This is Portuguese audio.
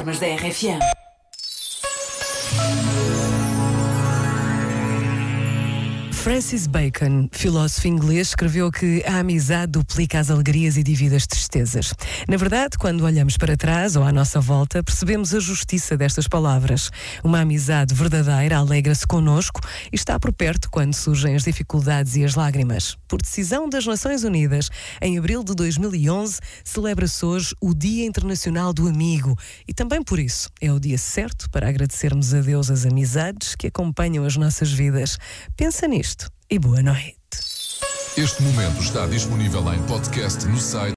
plataformas da RFM. Francis Bacon, filósofo inglês, escreveu que a amizade duplica as alegrias e divide as tristezas. Na verdade, quando olhamos para trás ou à nossa volta, percebemos a justiça destas palavras. Uma amizade verdadeira alegra-se connosco e está por perto quando surgem as dificuldades e as lágrimas. Por decisão das Nações Unidas, em abril de 2011, celebra-se hoje o Dia Internacional do Amigo. E também por isso é o dia certo para agradecermos a Deus as amizades que acompanham as nossas vidas. Pensa nisto. E boa noite. Este momento está disponível em podcast no site